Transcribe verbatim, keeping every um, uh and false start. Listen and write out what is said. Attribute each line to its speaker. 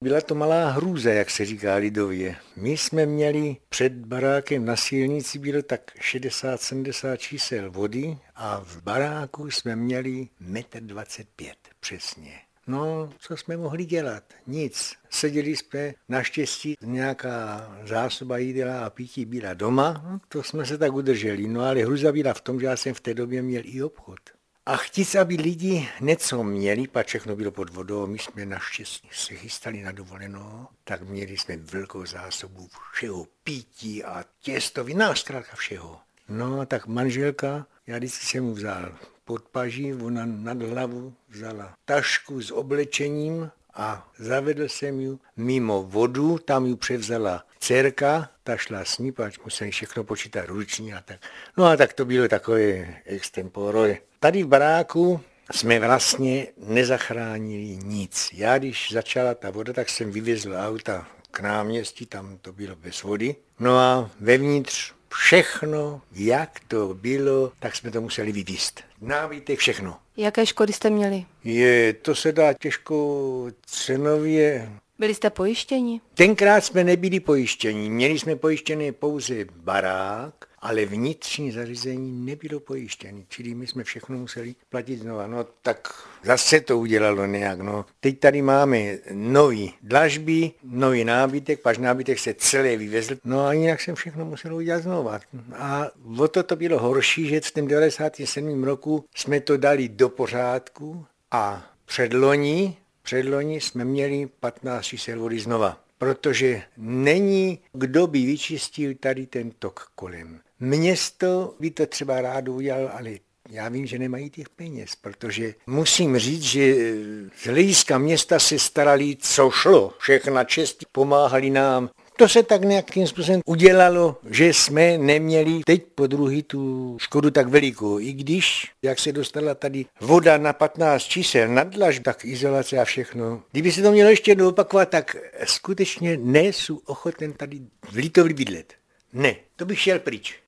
Speaker 1: Byla to malá hrůza, jak se říká lidově. My jsme měli před barákem na silnici bylo tak šedesát sedmdesát čísel vody a v baráku jsme měli metr dvacet pět přesně. No, co jsme mohli dělat? Nic. Seděli jsme, naštěstí nějaká zásoba jídla a pití byla doma, no, to jsme se tak udrželi. No ale hruza byla v tom, že já jsem v té době měl i obchod. A chtěl, aby lidi něco měli, pak všechno bylo pod vodou, my jsme naštěstí se chystali na dovolenou, tak měli jsme velkou zásobu všeho pití a těstový, no zkrátka všeho. No tak manželka, já vždycky jsem mu vzal pod paží, ona nad hlavu vzala tašku s oblečením a zavedl jsem ji mimo vodu, tam ji převzala dcerka, ta šla s ní, pač museli všechno počítat ručně a tak. No a tak to bylo takové extempore. Tady v baráku jsme vlastně nezachránili nic. Já když začala ta voda, tak jsem vyvezl auta k náměstí, tam to bylo bez vody. No a vevnitř všechno, jak to bylo, tak jsme to museli vyvízt. Nábytek, všechno.
Speaker 2: Jaké škody jste měli?
Speaker 1: Je, to se dá těžko cenově.
Speaker 2: Byli jste pojištěni?
Speaker 1: Tenkrát jsme nebyli pojištěni. Měli jsme pojištěný pouze barák, ale vnitřní zařízení nebylo pojištěné. Čili my jsme všechno museli platit znova. No tak zase to udělalo nějak. No. Teď tady máme nový dlažby, nový nábytek, paž nábytek se celé vyvezl. No a jinak jsem všechno musel udělat znova. A o to to bylo horší, že v tom devadesátém sedmém roku jsme to dali do pořádku a předloni Předloni jsme měli patnáct čísel vody znova, protože není, kdo by vyčistil tady ten tok kolem. Město by to třeba rádo udělalo, ale já vím, že nemají těch peněz, protože musím říct, že z hlediska města se starali, co šlo. Všechna čest pomáhali nám. To se tak nějakým způsobem udělalo, že jsme neměli teď po druhý tu škodu tak velikou. I když, jak se dostala tady voda na patnáct čísel nad dlažbu, tak izolace a všechno. Kdyby se to mělo ještě jednou opakovat, tak skutečně nejsou ochoten tady v Litovli bydlet. Ne, to bych šel pryč.